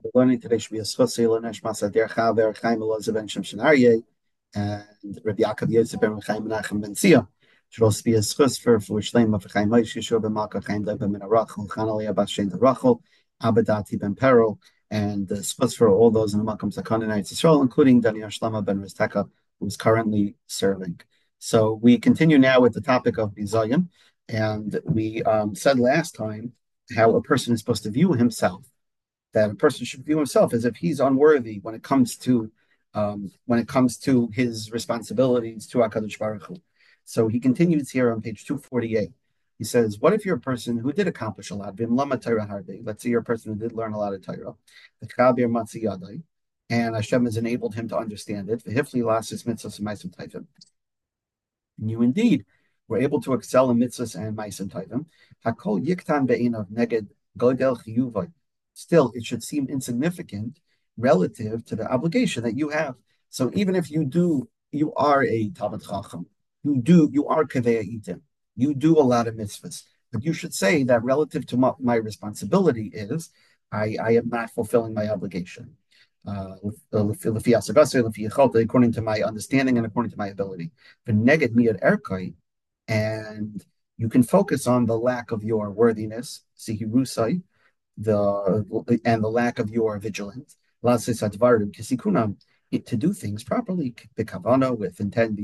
Learning today should be a schosei l'neshmas ader chaver Chaim Elazar ben Shimshon Aryeh and Rabbi Yaakov Yosef ben Chaim Menachem ben Tzia. Should also be a schos for Shleim of Chaim Moshe Yeshua ben Malka Chaim Leib ben Rachel Chanaliyah bas Shem Rachel Abadati ben Peril and the schos for all those in the Malcolm Zakon in Eretz Yisrael, including Daniel Shlama ben Risteka, who is currently serving. So we continue now with the topic of Bizayin, and we said last time how a person is supposed to view himself, that a person should view himself as if he's unworthy when it comes to his responsibilities to Hakadosh Baruch Hu. So he continues here on page 248. He says, "What if you're a person who did accomplish a lot? Let's say you're a person who did learn a lot of Torah, and Hashem has enabled him to understand it. And you indeed were able to excel in mitzvahs and ma'asim tovim. Hakol yiktan be'inav neged godel chiyuvay. Still, it should seem insignificant relative to the obligation that you have. So even if you are a Talmid Chacham, you are Kaveh Itim, you do a lot of mitzvahs, but you should say that relative to my responsibility is, I am not fulfilling my obligation. According to my understanding and according to my ability. And you can focus on the lack of your worthiness, sihirusai, the lack of your vigilance, to do things properly, with intent,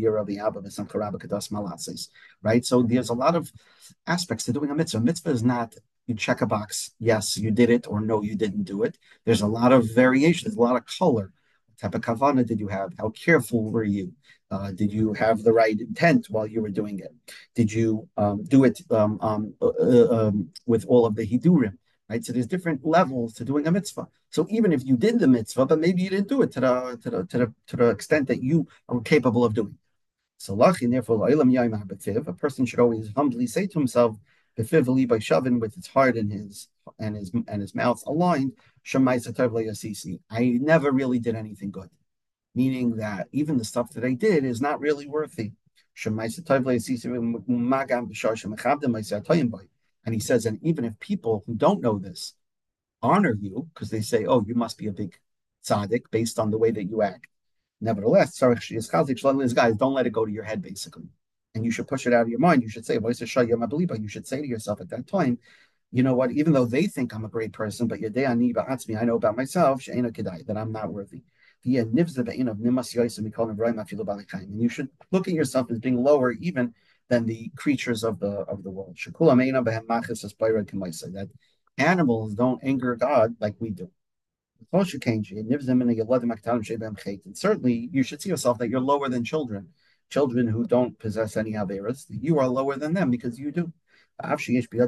right? So there's a lot of aspects to doing a mitzvah. Mitzvah is not you check a box, yes, you did it, or no, you didn't do it. There's a lot of variation, there's a lot of color. What type of kavana did you have? How careful were you? Did you have the right intent while you were doing it? Did you do it with all of the hidurim? Right, so there's different levels to doing a mitzvah. So even if you did the mitzvah, but maybe you didn't do it to the extent that you are capable of doing. So lachin, therefore, a person should always humbly say to himself, by shovin, with his heart and his mouth aligned, I never really did anything good. Meaning that even the stuff that I did is not really worthy. And he says, and even if people who don't know this honor you, because they say, oh, you must be a big tzaddik based on the way that you act. Nevertheless, guys, don't let it go to your head, basically. And you should push it out of your mind. You should say, you should say to yourself at that time, you know what, even though they think I'm a great person, but I know about myself, that I'm not worthy. And you should look at yourself as being lower even than the creatures of the world. That animals don't anger God like we do. And certainly, you should see yourself that you're lower than children who don't possess any averas. You are lower than them because you do. As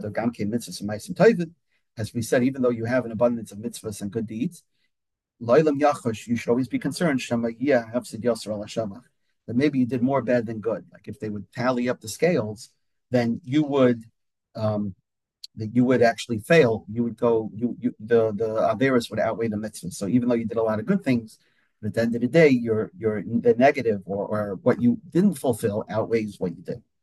we said, even though you have an abundance of mitzvahs and good deeds, you should always be concerned that maybe you did more bad than good. Like if they would tally up the scales, then you would actually fail. You would go, the averis would outweigh the mitzvahs. So even though you did a lot of good things, but at the end of the day, your the negative or what you didn't fulfill outweighs what you did.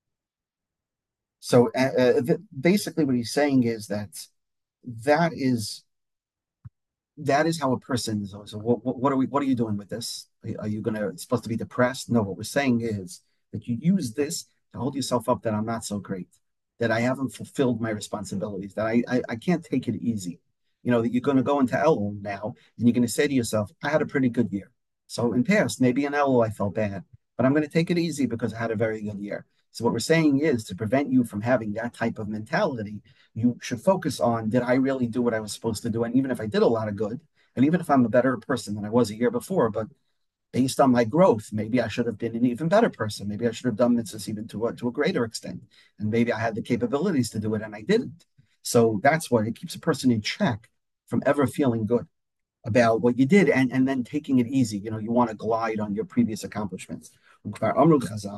So basically, what he's saying is that is how a person is. So what are you doing with this? Are you supposed to be depressed? No, what we're saying is that you use this to hold yourself up that I'm not so great, that I haven't fulfilled my responsibilities, that I can't take it easy. That you're going to go into Elul now and you're going to say to yourself, I had a pretty good year. So in past, maybe in Elul I felt bad, but I'm going to take it easy because I had a very good year. So what we're saying is to prevent you from having that type of mentality, you should focus on, did I really do what I was supposed to do? And even if I did a lot of good, and even if I'm a better person than I was a year before, but based on my growth, maybe I should have been an even better person. Maybe I should have done mitzvahs even to a greater extent. And maybe I had the capabilities to do it and I didn't. So that's what it keeps a person in check from ever feeling good about what you did and then taking it easy. You want to glide on your previous accomplishments. When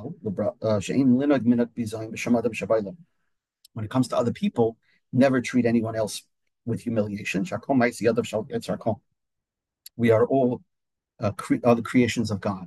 it comes to other people, never treat anyone else with humiliation. We are all the creations of God.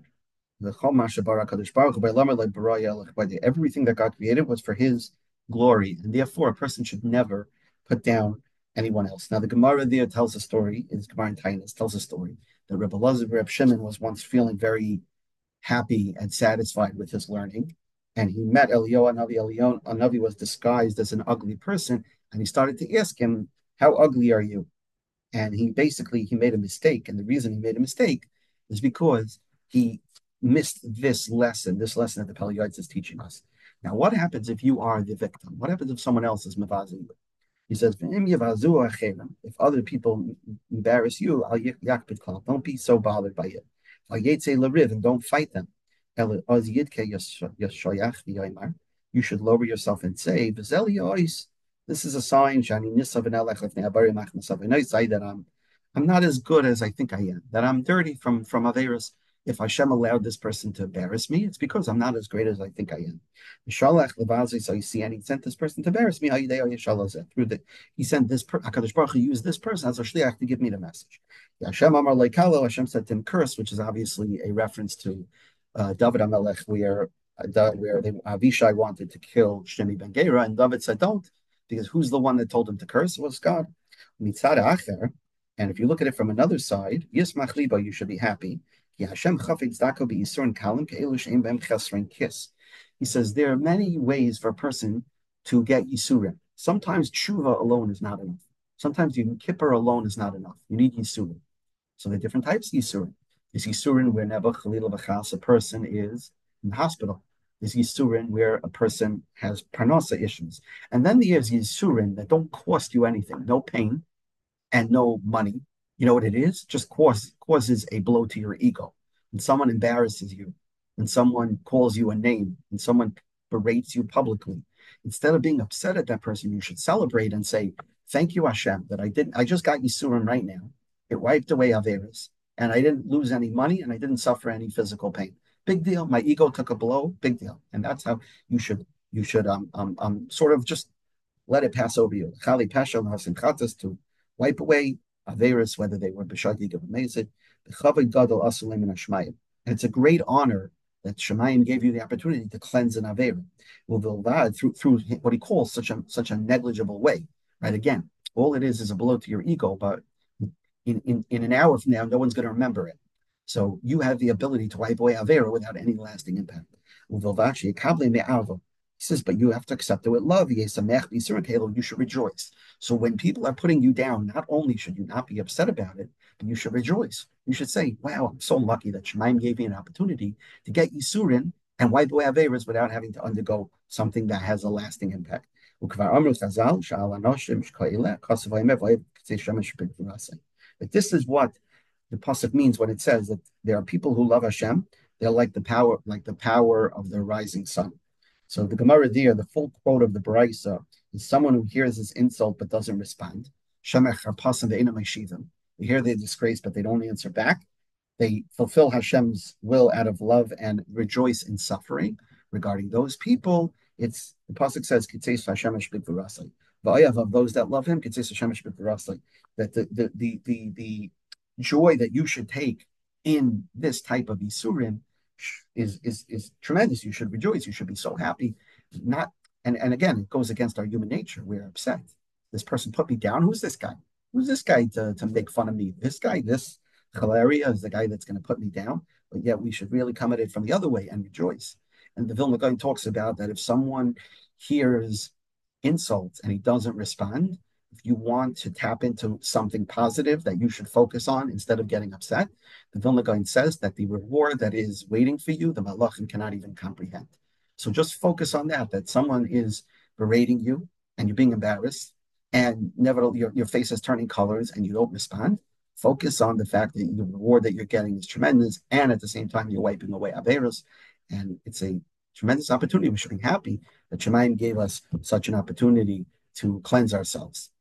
Everything that God created was for His glory, and therefore a person should never put down anyone else. Now, the Gemara there tells a story, is Gemara in Tainis tells a story that Rebbe Elazar, Reb Shimon was once feeling very happy and satisfied with his learning. And he met Eliyahu Hanavi. Eliyahu Hanavi was disguised as an ugly person, and he started to ask him, "How ugly are you?" And he made a mistake, and the reason he made a mistake is because he missed this lesson that the Pele Yoetz is teaching us. Now, what happens if you are the victim? What happens if someone else is mavazing you? He says, if other people embarrass you, don't be so bothered by it. And don't fight them. You should lower yourself and say, this is a sign that I'm not as good as I think I am, that I'm dirty from Averis. If Hashem allowed this person to embarrass me, it's because I'm not as great as I think I am. So you see, and he sent this person to embarrass me. He sent this HaKadosh Baruch Hu used this person as a shliach to give me the message. Hashem said to him, curse, which is obviously a reference to David HaMelech, where Avishai wanted to kill Shimi ben Gera, and David said, don't, because who's the one that told him to curse? It was God. Mitzad acher, and if you look at it from another side, Yismach liba, you should be happy. He says there are many ways for a person to get Yisurim. Sometimes tshuva alone is not enough. Sometimes even kippur alone is not enough. You need Yisurim. So there are different types of Yisurim. There's Yisurim where Nebuch Chalil V'chas, a person is in the hospital. There's Yisurin where a person has parnasa issues. And then there's Yisurin that don't cost you anything, no pain and no money. You know what it is? Just causes a blow to your ego. When someone embarrasses you, when someone calls you a name, when someone berates you publicly, instead of being upset at that person, you should celebrate and say, thank you, Hashem, that I just got Yisurin right now. It wiped away Averis, and I didn't lose any money, and I didn't suffer any physical pain. Big deal. My ego took a blow. Big deal. And that's how you should sort of just let it pass over you. Chali pasha chatas, to wipe away averis, whether they were b'shagig or b'mezid. B'chavod gadol asulim and hashmayim. And it's a great honor that Shemayim gave you the opportunity to cleanse an avera through what he calls such a negligible way. Right? Again, all it is a blow to your ego, but in an hour from now, no one's going to remember it. So you have the ability to wipe away Avera without any lasting impact. He says, but you have to accept it with love. You should rejoice. So when people are putting you down, not only should you not be upset about it, but you should rejoice. You should say, wow, I'm so lucky that Shemaim gave me an opportunity to get Yisurin and wipe away Averas without having to undergo something that has a lasting impact. But this is what the pasuk means when it says that there are people who love Hashem. They're like the power of the rising sun. So the Gemara there, the full quote of the Baraisa, is someone who hears this insult but doesn't respond. They hear they're disgraced, but they don't answer back. They fulfill Hashem's will out of love and rejoice in suffering. Regarding those people, it's the pasuk says, of those that love him, that the joy that you should take in this type of Isurim is tremendous. You should rejoice. You should be so happy. And again, it goes against our human nature. We're upset. This person put me down. Who's this guy? Who's this guy to make fun of me? This guy, this Chalaria is the guy that's going to put me down. But yet we should really come at it from the other way and rejoice. And the Vilna Gaon talks about that if someone hears insults and he doesn't respond, if you want to tap into something positive that you should focus on instead of getting upset, the Vilna Gaon says that the reward that is waiting for you, the Malachim cannot even comprehend. So just focus on that someone is berating you and you're being embarrassed, and nevertheless your face is turning colors and you don't respond. Focus on the fact that the reward that you're getting is tremendous, and at the same time you're wiping away Averos, and it's a tremendous opportunity. We should be happy that Shemayim gave us such an opportunity to cleanse ourselves.